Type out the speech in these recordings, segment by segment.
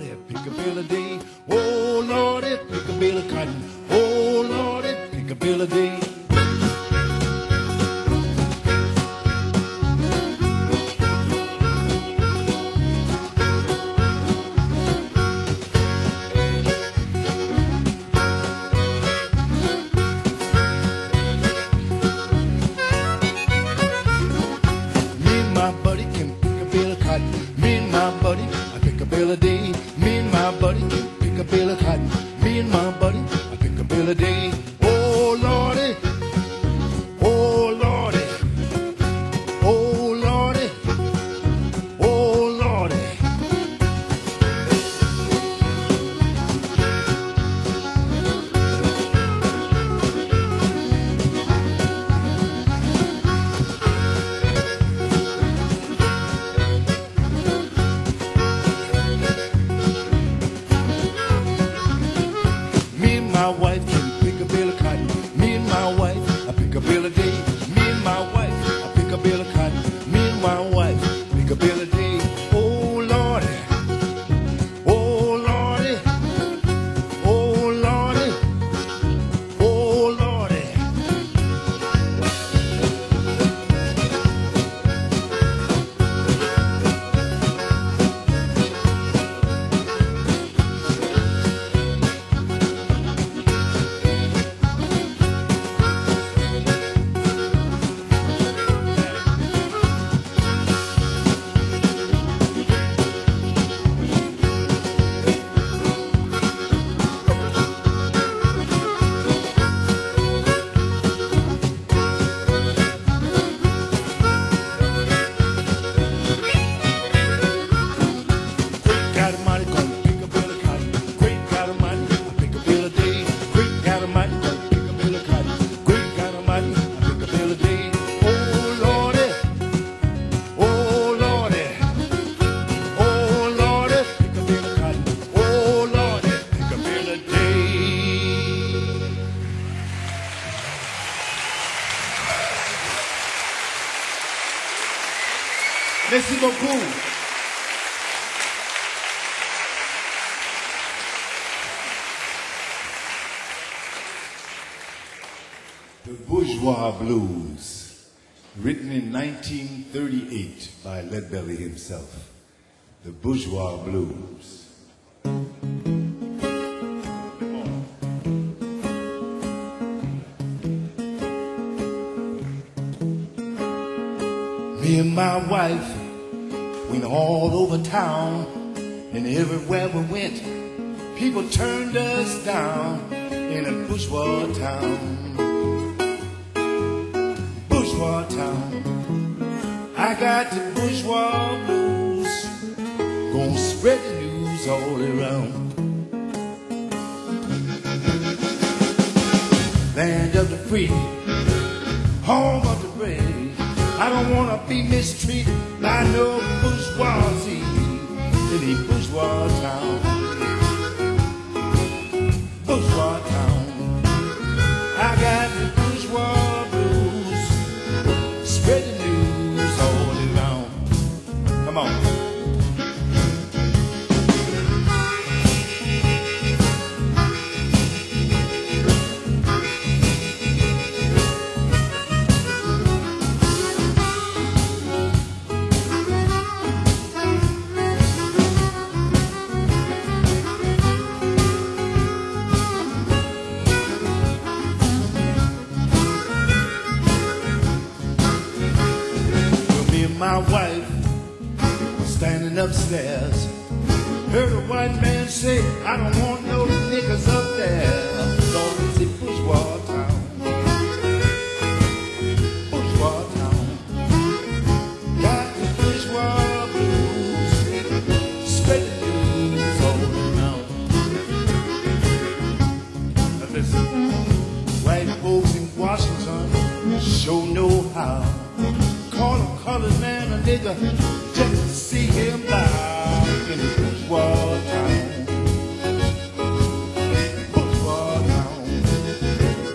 Lordy, pick a bill a day. Oh, Lordy, pick a bill of cotton. Oh, Lordy, pick a bill a day. Me and my buddy can pick a bill of cotton. Me and my buddy, I pick a bill a day. Me and my buddy can pick a bill of cotton. Me and my buddy, I pick a bill a day. Oh, Lordy. Oh, Lordy. Oh, Lordy. Oh, Lordy. Me and my wife can pick a bill of cotton. Me and my wife, I pick a bill a day. Me and my wife, I pick a bill of cotton. Me and my wife, pick a bill a day. Oh, Lordy. Oh, Lordy. Oh, Lordy. Oh, Lordy. Got a money, gonna pick a bill of cotton. Great got a money, I pick a bill a day. Great got a money, gonna pick a bill of cotton. Great got a money, I pick a bill a day. Oh, Lordy. Oh, Lordy. Oh, Lordy, pick a bill of cotton. Oh, Lordy, pick a bill a day. Merci beaucoup. The Bourgeois Blues, written in 1938 by Leadbelly himself. The Bourgeois Blues. Me and my wife went all over town, and everywhere we went, people turned us down in a bourgeois town. Bourgeois town. I got the bourgeois blues, gonna spread the news all around. Land of the free, home of the brave. I don't wanna be mistreated by no bourgeoisie in a bourgeois town. Bourgeois town. I got the bourgeois blues, spread the news all around. Come on. My wife was standing upstairs, heard a white man say, I don't want no niggas up there. Lord, it's a bourgeois town. Bourgeois town. Got the bourgeois blues, spread the news all around. Now listen, white folks in Washington sure know how. Call a colored man a nigga just to see him live in the bourgeois town. Bourgeois town.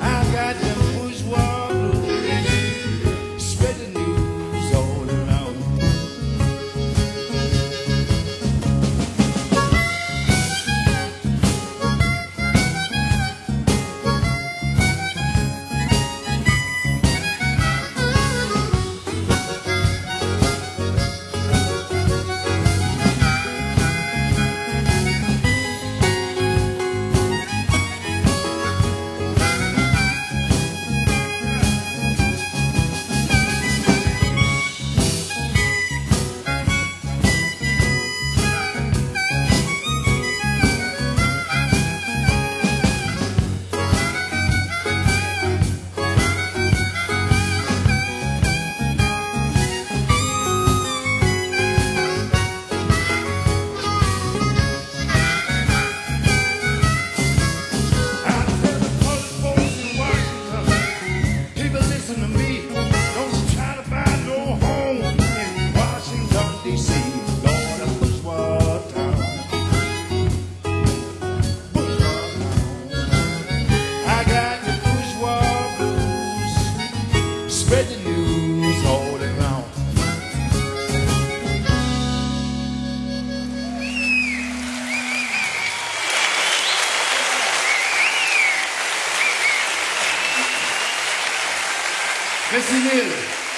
Merci mille.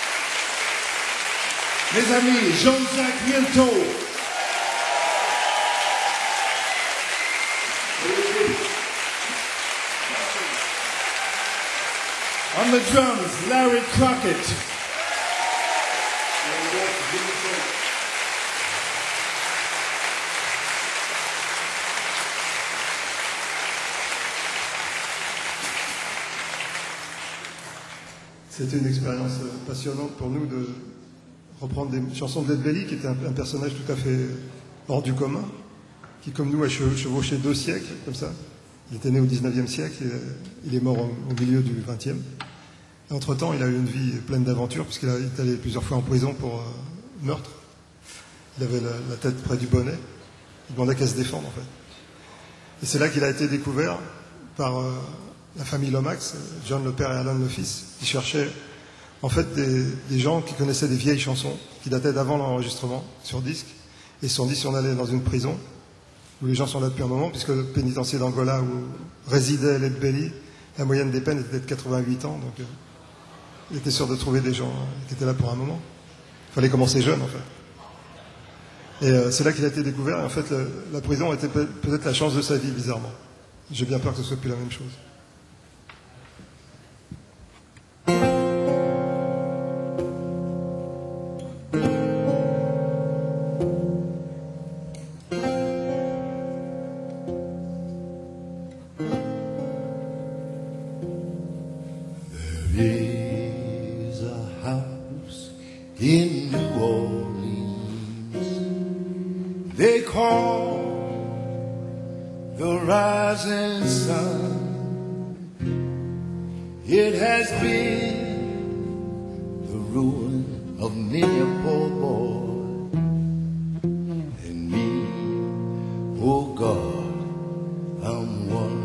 Mes amis, Jean-Jacques Milteau. On the drums, Larry Crockett. C'était une expérience passionnante pour nous de reprendre des chansons de Led Belly, qui était un personnage tout à fait hors du commun, qui, comme nous, a chevauché 2 siècles, comme ça. Il était né au 19e siècle, et il est mort au milieu du 20e. Entre-temps, il a eu une vie pleine d'aventures, puisqu'il est allé plusieurs fois en prison pour meurtre. Il avait la tête près du bonnet. Il demandait qu'à se défendre, en fait. Et c'est là qu'il a été découvert par la famille Lomax, John le père et Alan le fils, qui cherchaient en fait des gens qui connaissaient des vieilles chansons, qui dataient d'avant l'enregistrement sur disque, et ils se sont dit si on allait dans une prison, où les gens sont là depuis un moment, puisque le pénitencier d'Angola où résidait Led Belly, la moyenne des peines était de 88 ans, donc il était sûr de trouver des gens qui étaient là pour un moment. Il fallait commencer jeune, en fait. Et c'est là qu'il a été découvert, et en fait la prison était peut-être la chance de sa vie, bizarrement. J'ai bien peur que ce soit plus la même chose. In New Orleans, they call the rising sun. It has been the ruin of many a poor boy, and me, oh God, I'm one.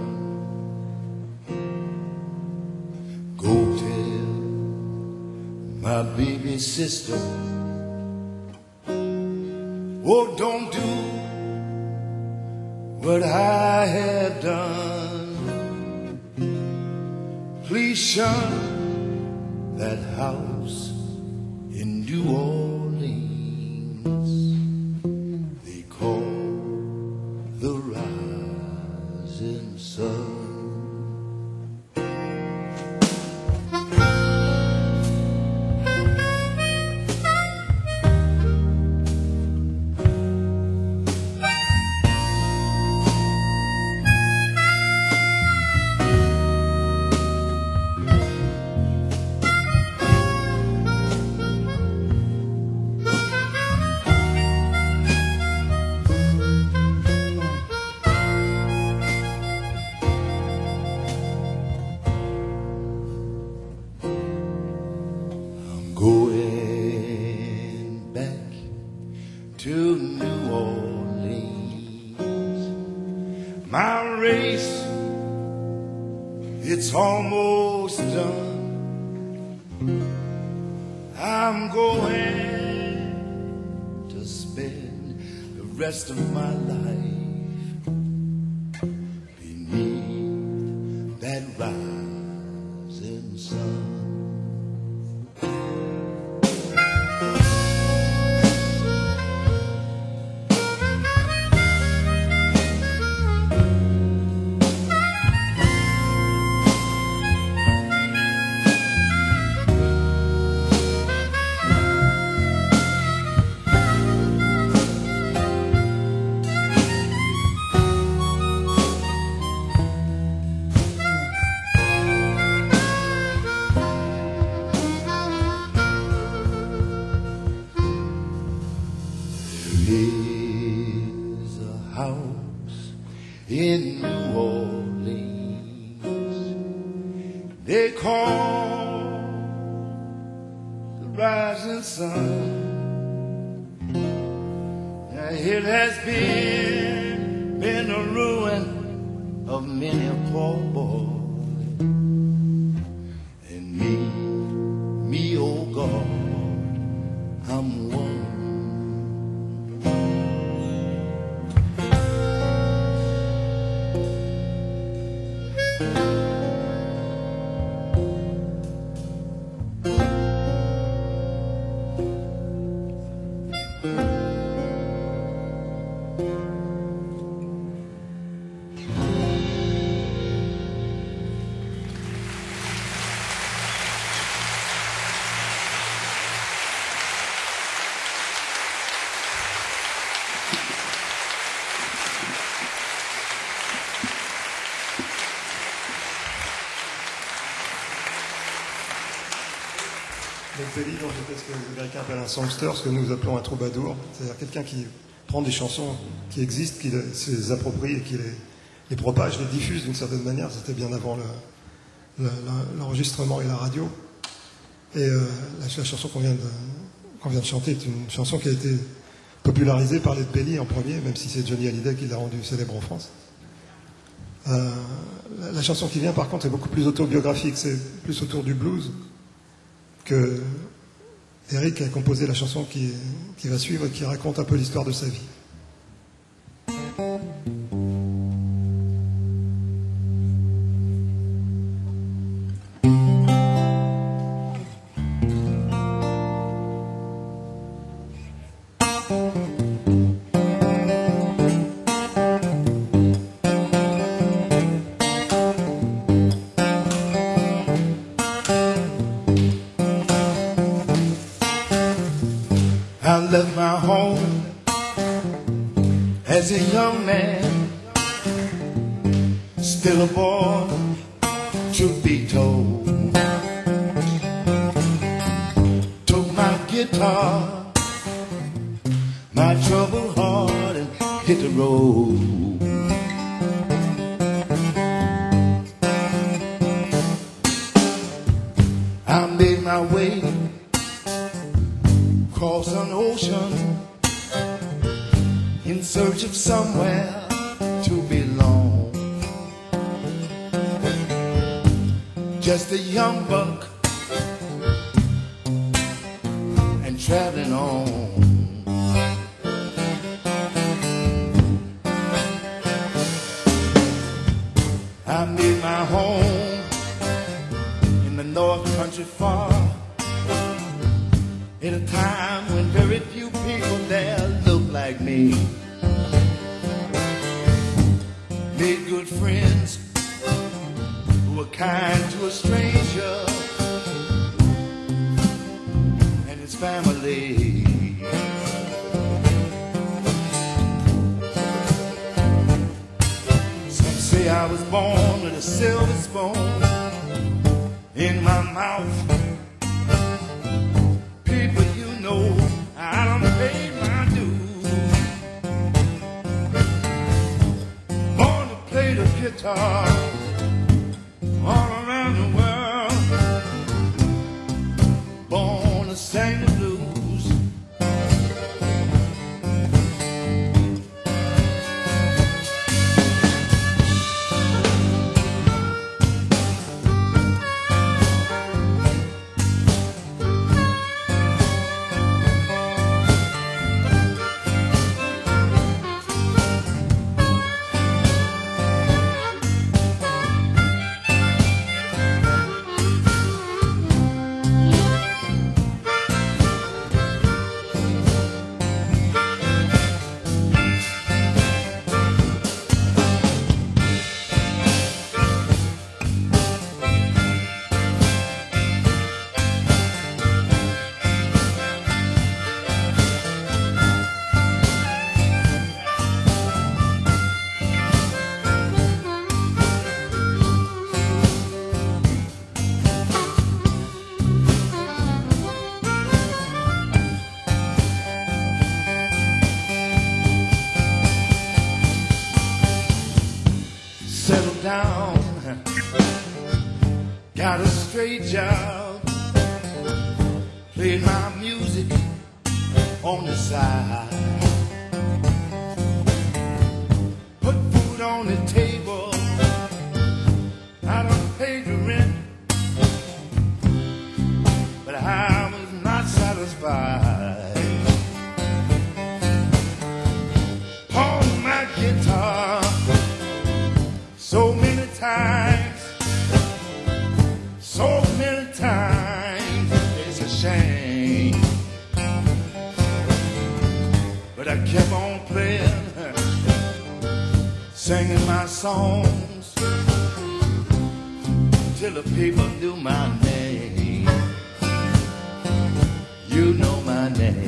Go tell my baby sister, oh, don't do what I have done. Please shun that house in New Orleans they call the rising sun. To New Orleans, my race, it's almost done. I'm going to spend the rest of my life beneath that rising sun. There's a house in New Orleans they call the rising sun. Now it has been a ruin of many a poor boy, and me, oh God, I'm one. Led Belly, donc, c'était ce que les Américains appellent un songster, ce que nous appelons un troubadour. C'est-à-dire quelqu'un qui prend des chansons qui existent, qui se les approprie et qui les propage, les diffuse d'une certaine manière. C'était bien avant l'enregistrement et la radio. Et la chanson qu'on vient de chanter est une chanson qui a été popularisée par Led Belly en premier, même si c'est Johnny Hallyday qui l'a rendue célèbre en France. La chanson qui vient, par contre, est beaucoup plus autobiographique. C'est plus autour du blues que Eric a composé la chanson qui va suivre et qui raconte un peu l'histoire de sa vie. I left my home as a young man, still a boy, truth be told. Took my guitar, my troubled heart, and hit the road. I made my way across an ocean in search of somewhere to belong. Just a young buck and traveling on. I made my home in the North Country far, in a time when very few people there looked like me. Made good friends who were kind to a stranger and his family. Some say I was born with a silver spoon in my mouth. I done paid my dues. Born to play the guitar all around the world. Born to sing the blues. Down, got a straight job, played my music on the side, put food on the table, I done paid the rent, but I was not satisfied. Pawned my guitar so many times, it's a shame. But I kept on playing, singing my songs till the people knew my name. You know my name.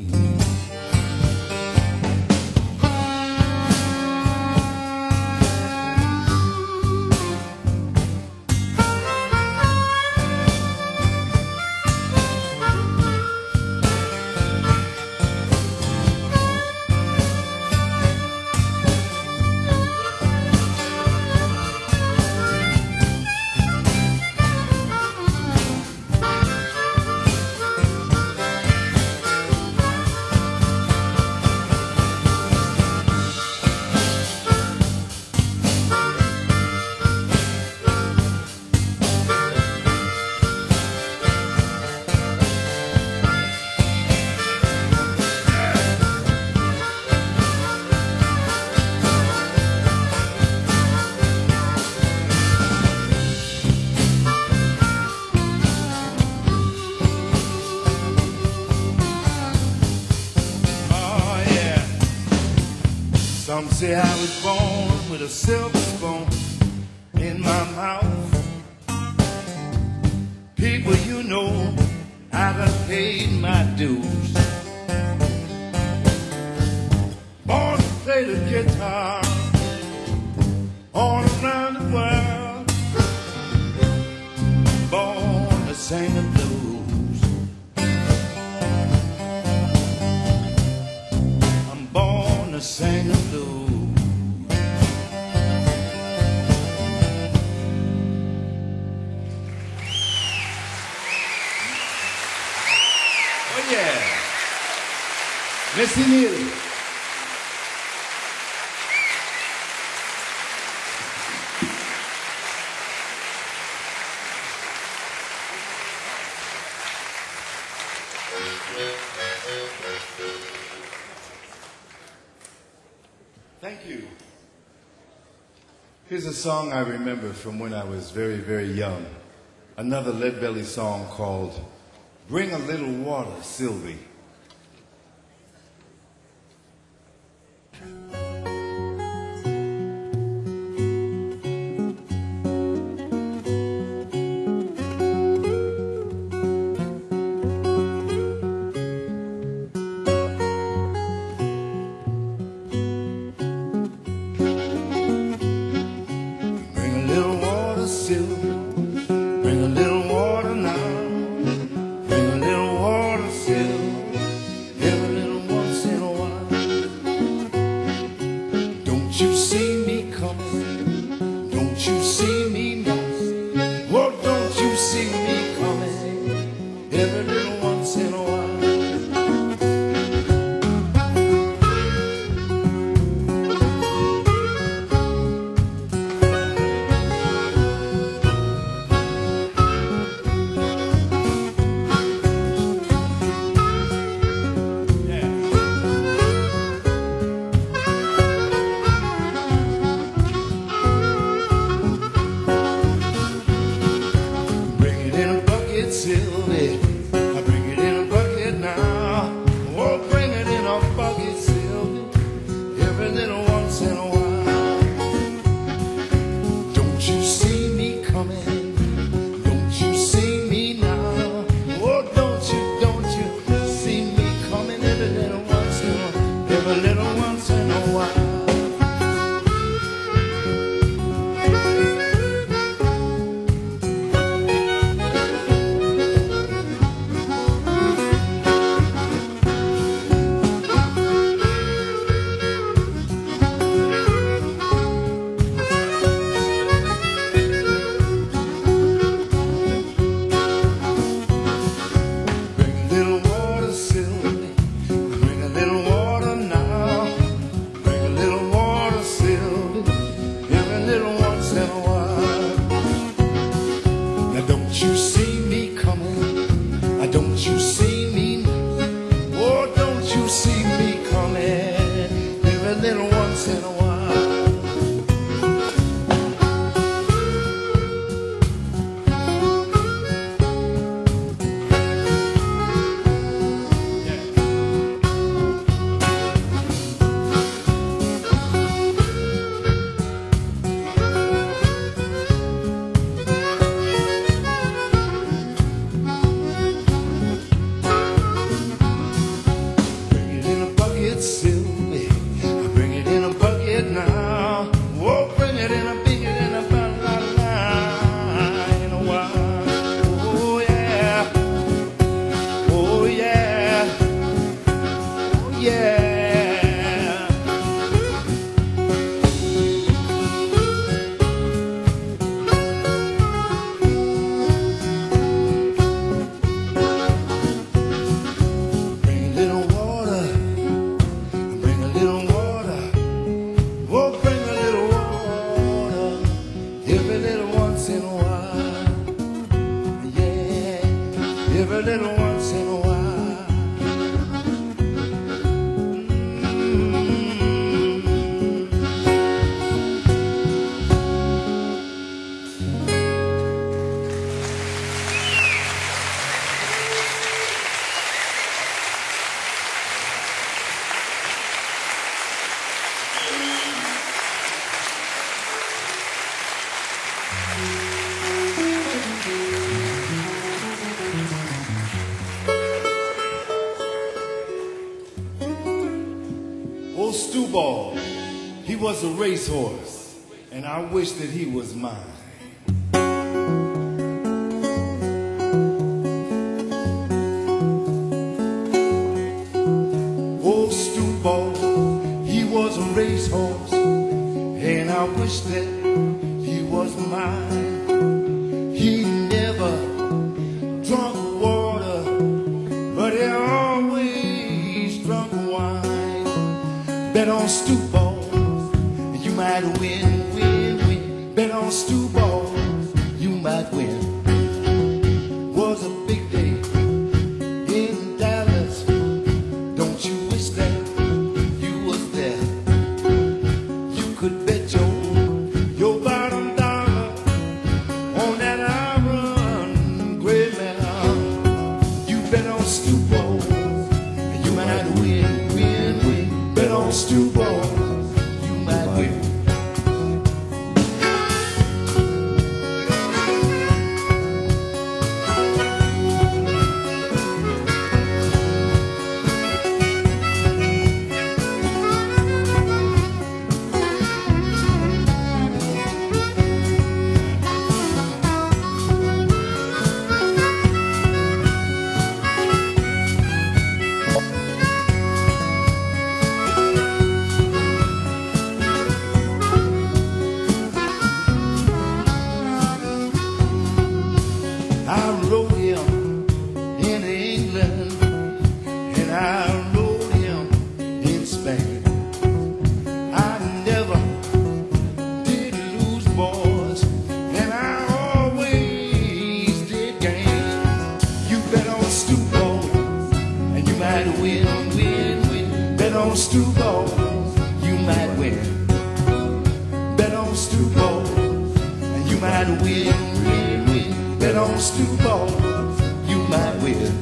Some say I was born with a silver spoon in my mouth. People, you know, I done paid my dues. Born to play the guitar all around the world. Born to sing the blues. I'm born to sing the blues. Oh yeah. Merci Neil. Thank you. Here's a song I remember from when I was very, very young. Another Lead Belly song called Bring a Little Water, Sylvie. Stewball, he was a racehorse, and I wish that he was mine. Oh, Stewball, he was a racehorse, and I wish that he was mine. He never drunk water, but he always drunk wine. Bet on Stewball, you might win, win, win. Bet on Stewball, you might win. Was a big day in Dallas. Don't you wish that you was there? You could bet your bottom dollar on that iron gray mare. You bet on Stewball, and you might win, win, win. Bet on Stewball, you might win. I rode him in England, and I rode him in Spain. I never did lose, boys, and I always did gain. You bet on Stewball, and you might win, win, win. Bet on Stewball, you might win. Bet on Stewball, and you might win, win, win. Bet on Stewball, you might win.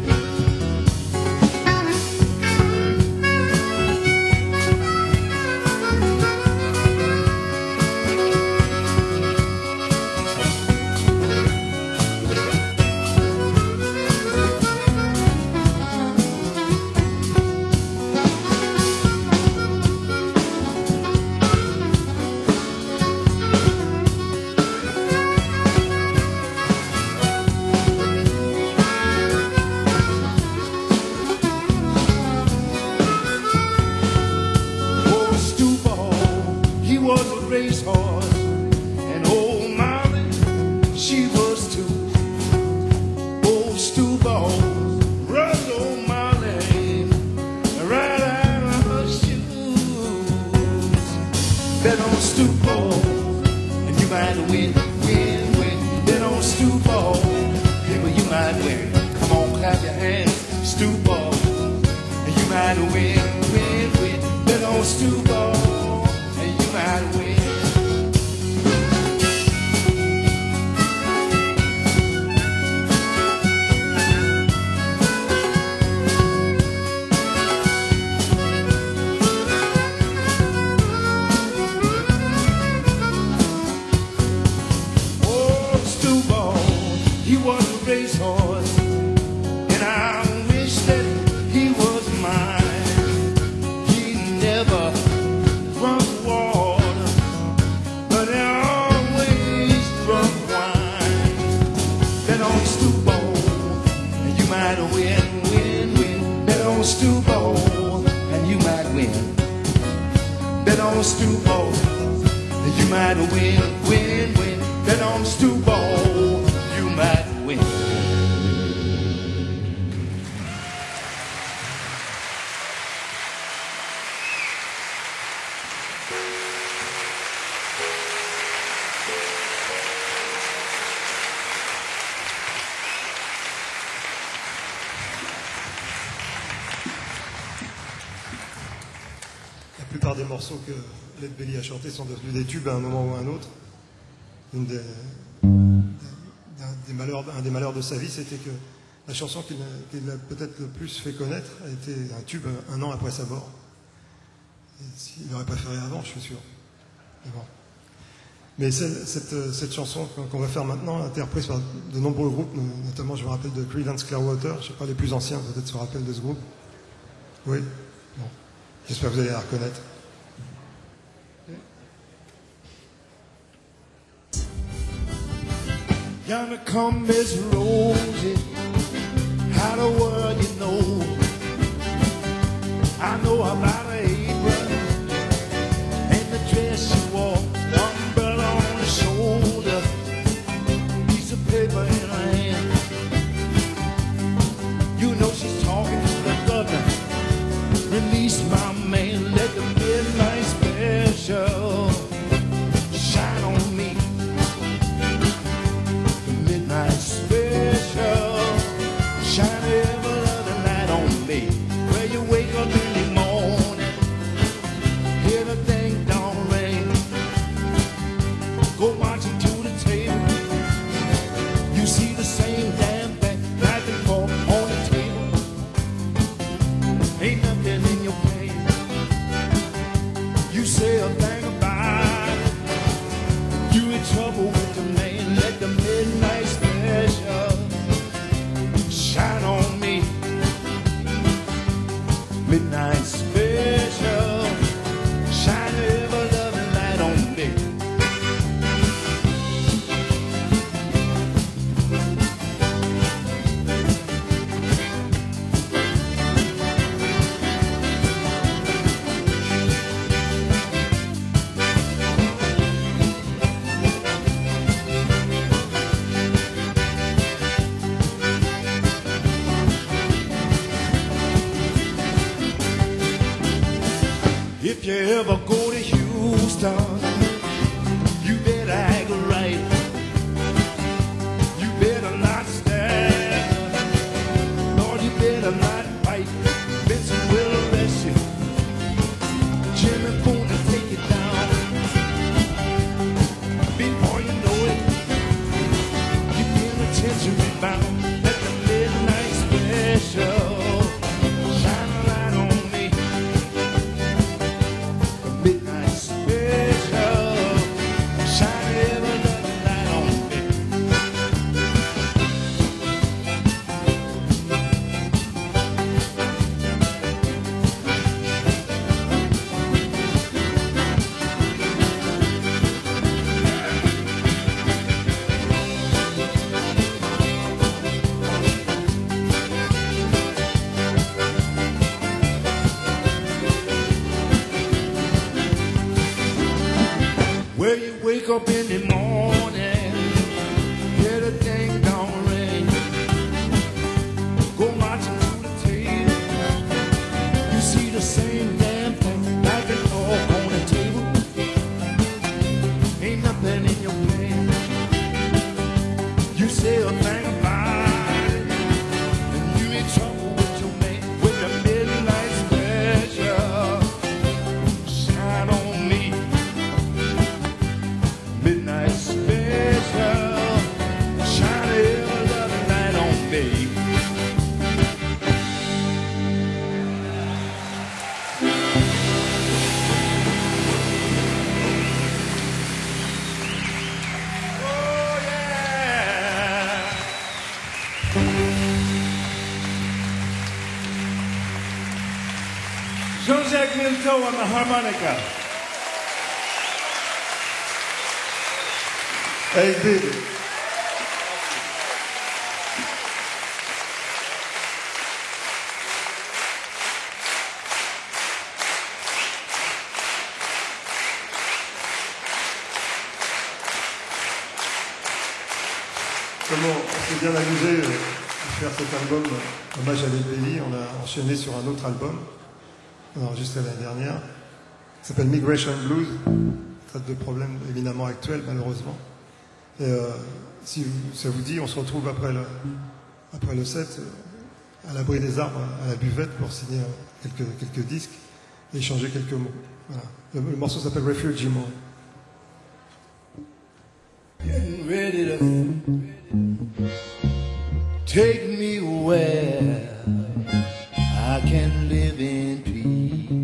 Oh, Stewball, he was a racehorse, and old Molly, she was too. Oh, Stewball, run old Molly right out of her shoes. Bet on Stewball, and you might win, win, win. Bet on Stewball, people, you might win. Come on, clap your hands, Stewball, and you might win, win, win. Bet on Stewball, and you might win. Oh, Stewball, he was a racehorse, and I wish that he was mine. He never drunk water, but he always drunk wine. Bet on Stewball, and you might win, win, win. Bet on Stewball, and you might win. Bet on Stewball, and you might win, win, win. Bet on Stewball, you might win. La plupart des morceaux que Led Belly a chantés sont devenus des tubes à un moment ou à un autre. Un des malheurs de sa vie, c'était que la chanson qu'il a peut-être le plus fait connaître a été un tube un an après sa mort. Il aurait préféré avant, je suis sûr. Mais bon. Mais cette chanson qu'on va faire maintenant a été reprise par de nombreux groupes, notamment je me rappelle de Creedence Clearwater, je ne sais pas, les plus anciens peut-être se rappellent de ce groupe. Oui. Bon. J'espère que vous allez la reconnaître. Gonna come Miss Rosie, how the world you know. I know about her apron and the dress she wore, umbrella on her shoulder, piece of paper in her hand. You know she's talking to the governor. Release my man, let the midnight special shine on me. The midnight special shine every other light on me. Where you wake up in the morning, hear the ding dong ring, go marching to the table. You see the same damn thing, knife and fork on the table. Ain't nothing in your pain. You say a thing about it. You in trouble with the man. Let the midnight special shine on me. Midnight special shine every loving light on me. If you ever go to Houston, you better act right. You better not stand. Lord, you better not fight. Benson will arrest you. Jimmy Boone will take you down. Before you know it, you're penitentiary bound. Let the midnight special shine a light on me. Midnight special shine every loving light on me. Where you wake up in the morning, hear the ding dong ring, go marching to the table. You see the same damn thing, like an fork on the table. Ain't nothing in your plan. You say a thing about it, and you in trouble with your man. With the midnight special shine on me. Midnight special shine every loving light on me. Oh yeah. Jean-Jacques Milteau on the harmonica. Hey, big. Comment on s'est bien amusé de faire cet album hommage à Led Belly. On a enchaîné sur un autre album qu'on a enregistré l'année dernière, qui s'appelle Migration Blues. Traite de problèmes éminemment actuels, malheureusement. Et si ça vous dit, on se retrouve après le set à l'abri des arbres, à la buvette, pour signer quelques disques et échanger quelques mots. Voilà. Le morceau s'appelle Refugee Mode. Getting ready to take me where I can live in peace.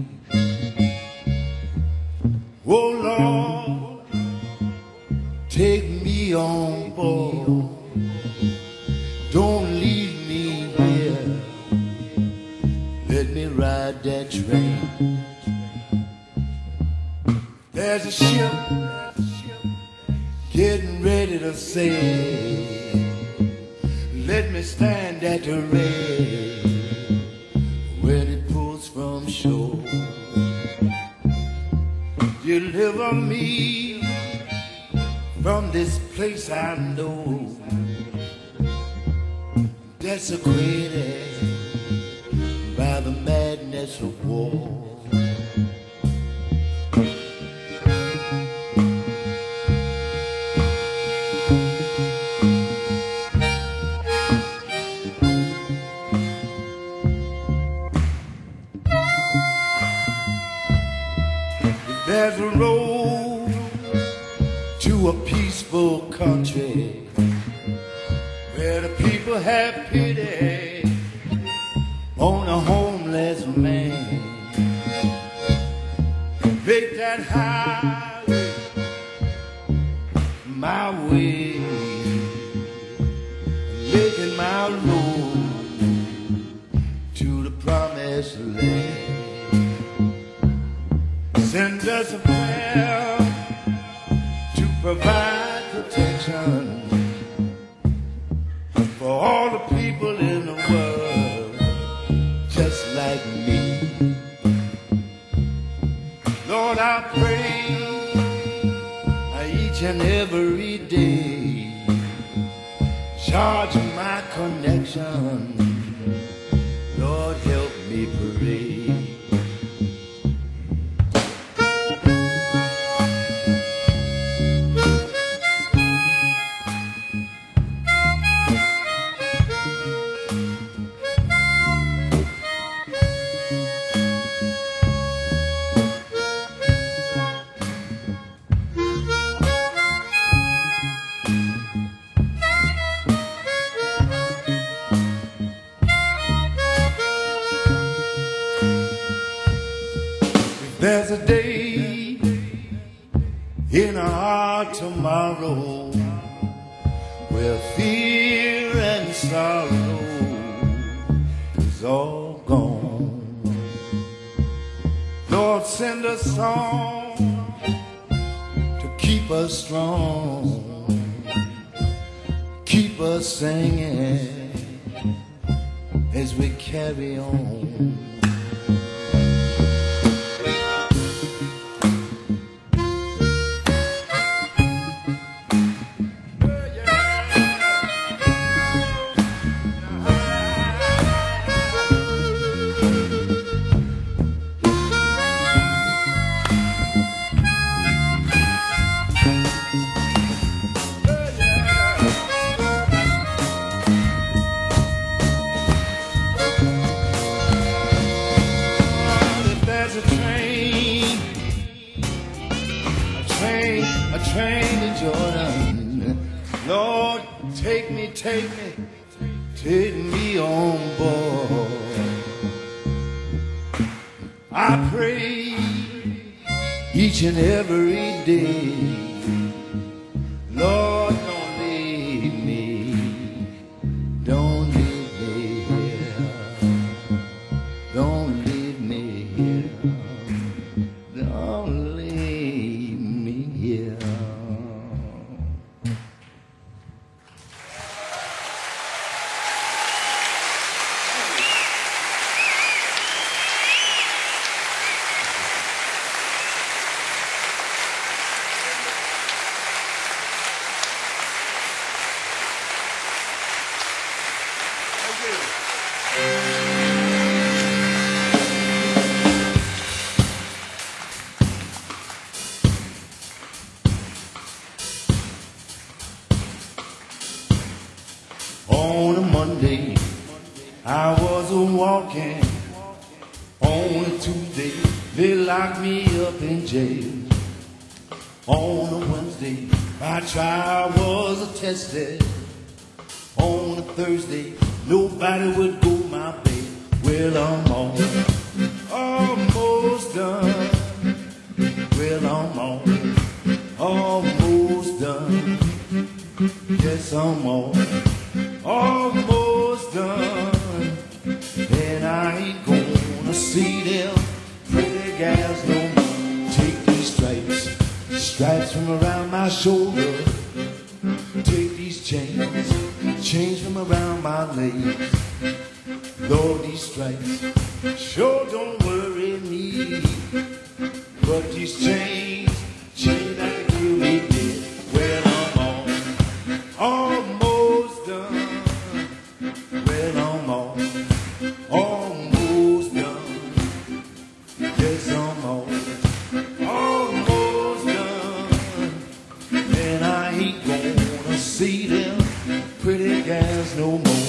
Oh Lord, take me on board. Don't leave me here. Let me ride that train. There's a ship getting ready to sail. Let me stand at the rail when it pulls from shore. Deliver me from this place I know desecrated by the madness of war. There's a road to a peaceful country where the people have pity on a homeless man. Make that highway my way, making my road to the promised land. Send us a prayer to provide protection for all the people in the world just like me. Lord, I pray each and every day, charge my connection. Lord, help me pray. There's a day in our tomorrow where fear and sorrow is all gone. Lord, send a song to keep us strong, keep us singing as we carry on. A train to Jordan. Lord, take me on board. I pray each and every day, Lord, don't leave me, don't leave me here, don't leave me here, don't leave me here. On a Monday, I was walking. On a Tuesday, they locked me up in jail. On a Wednesday, my trial was attested. On a Thursday, nobody would go my way. Well, I'm almost done. Well, I'm almost done. Yes, I'm almost done. And I ain't gonna see them pretty gals no more. Take these stripes from around my shoulder. chains from around my legs. Lord, these stripes sure don't worry me. But these chains that can kill me dead. Well, I'm almost done. Well, I'm almost done. Yes, I'm almost done. And I ain't gonna see them pretty guys no more.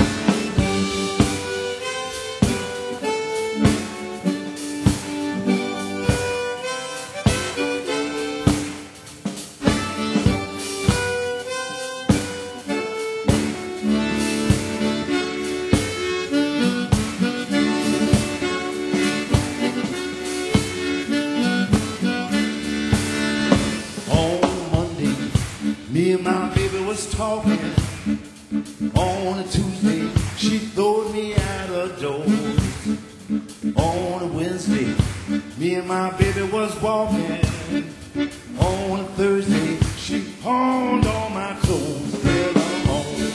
Me and my baby was talking. On a Tuesday, she throwed me out of doors. On a Wednesday, me and my baby was walking. On a Thursday, she pawned all my clothes. Well, I'm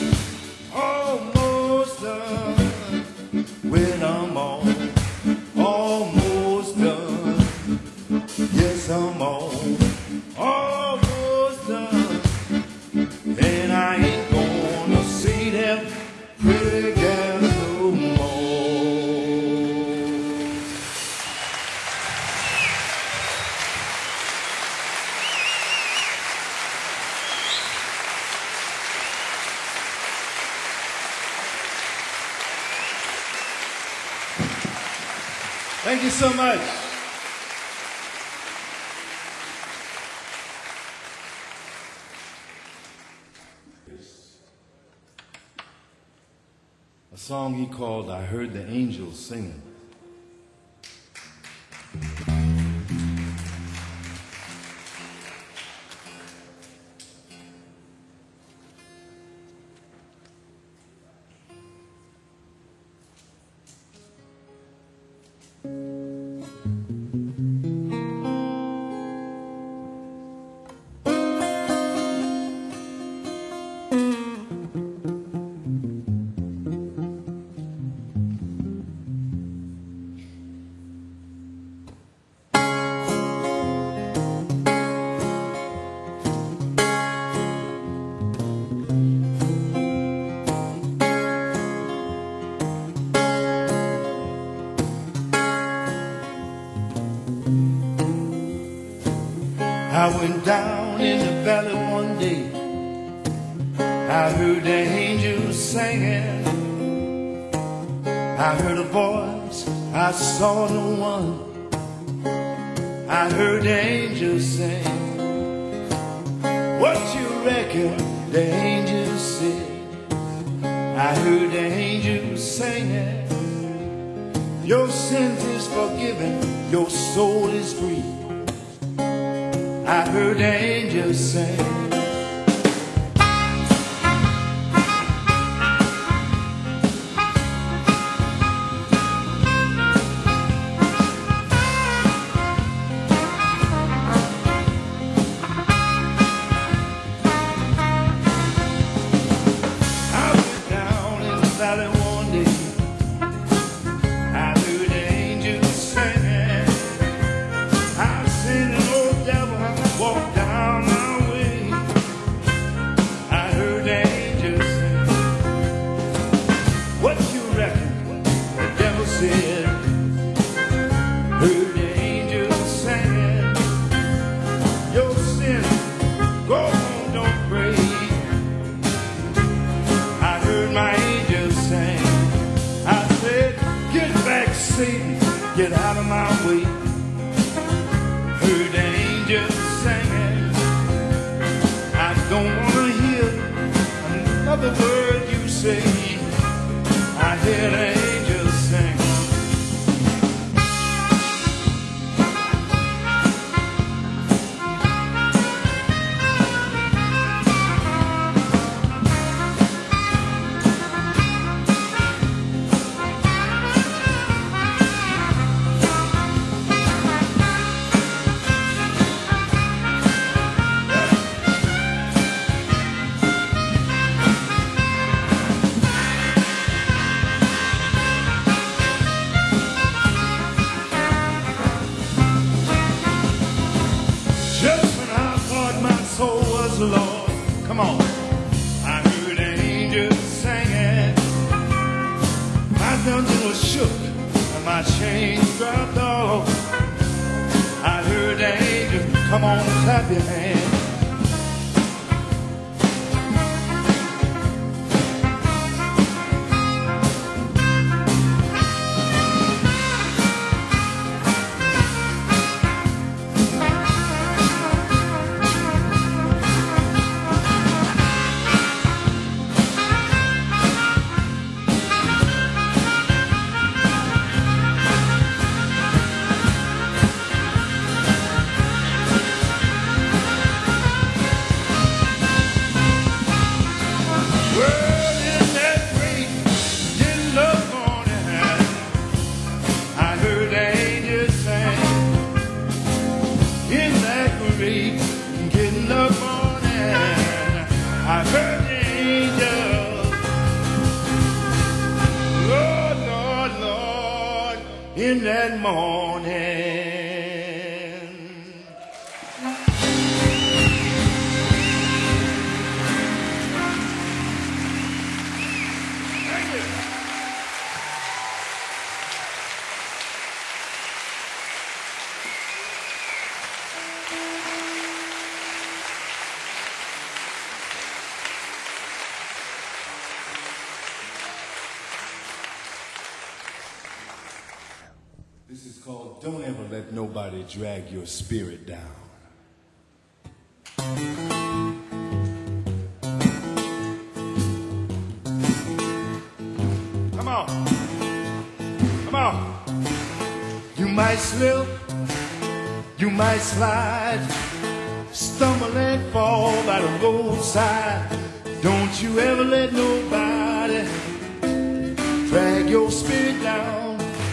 almost done. Well, I'm almost done. Yes, I'm almost done. And I ain't gonna see them pretty girls no more. Thank you so much. A song he called I Heard the Angels Singing. I went down in the valley one day. I heard the angels singing. I heard a voice, I saw no one. I heard the angels sing. What you reckon the angels said? I heard the angels singing. Your sins is forgiven, your soul is free. I heard the angels sing. Get out of my way. Heard the angels singing. I don't want to hear another word you say. I hear the angels sing. soul was lost. Come on. I heard angels singing. My dungeon was shook and my chains dropped off. I heard angels, come on, clap your hands. In that morning. Thank you. This is called Don't Ever Let Nobody Drag Your Spirit Down. Come on. Come on. You might slip, you might slide, stumble and fall by the roadside. Don't you ever let nobody drag your spirit down.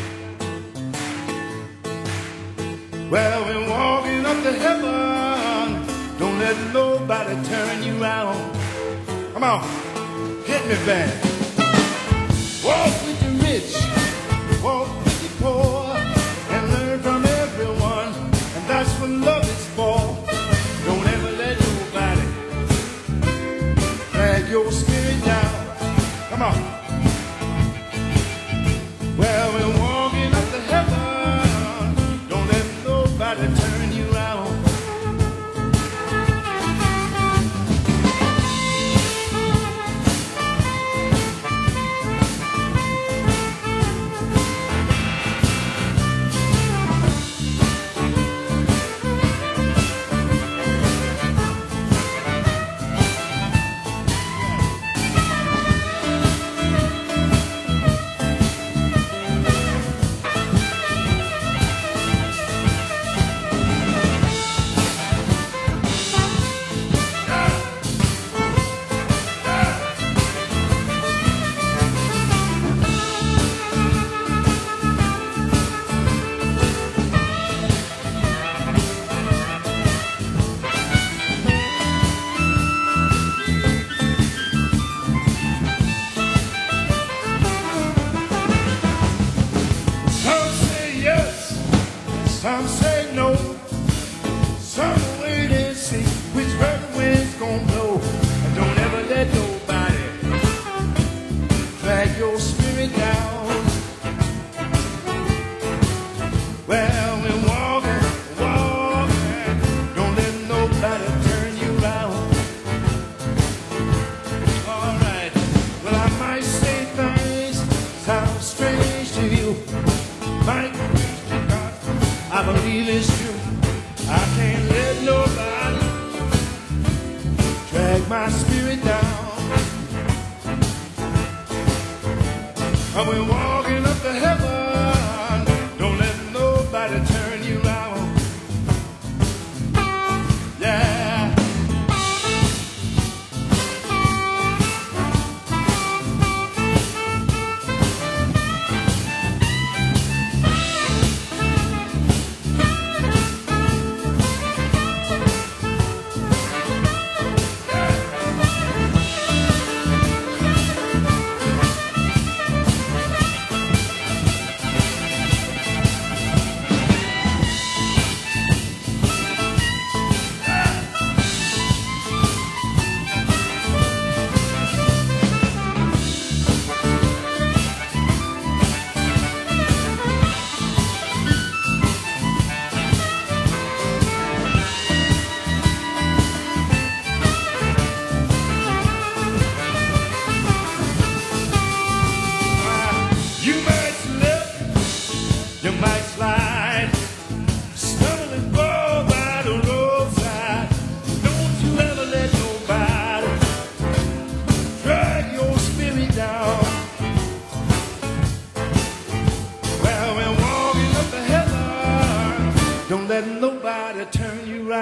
Well, we're walking up to heaven. Don't let nobody turn you around. Come on, hit me back. Walk with the rich, walk with the poor, and learn from everyone. And that's what love is for. Don't ever let nobody drag your spirit down. Come on. Well, we're walking up to heaven. To turn you around. Some say no, some wait and see which way the wind's gonna blow. And don't ever let nobody drag your spirit down. Well, we're walking, walking, don't let nobody turn you around. Alright, well I might say things sound strange to you, might I believe it's true. I can't let nobody drag my spirit down. And we're walking up to heaven. Don't let nobody turn you around. Yeah.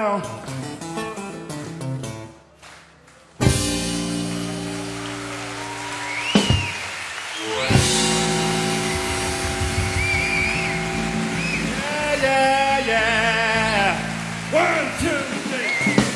around. Yeah, yeah, yeah. 1, 2, 3.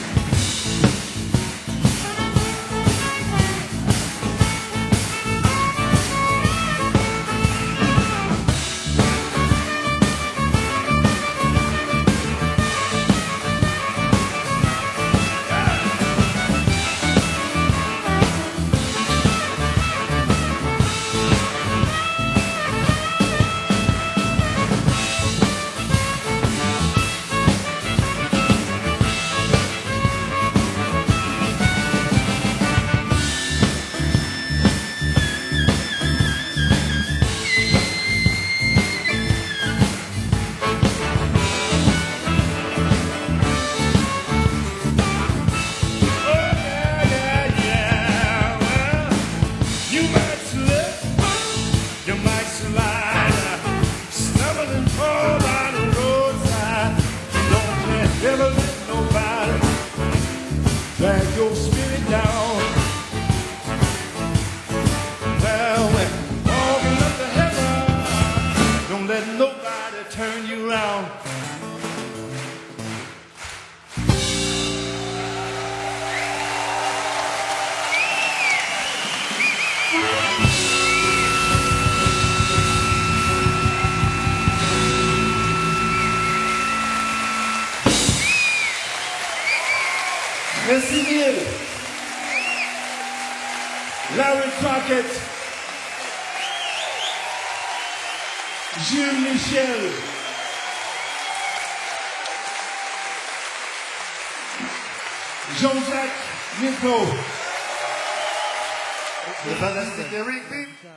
Never let nobody drag your spirit down. Well, when walking up to heaven, don't let nobody turn you around. Merci mille. Larry Crockett, Jules Michel, Jean-Jacques Nico, Le fantastique Eric P.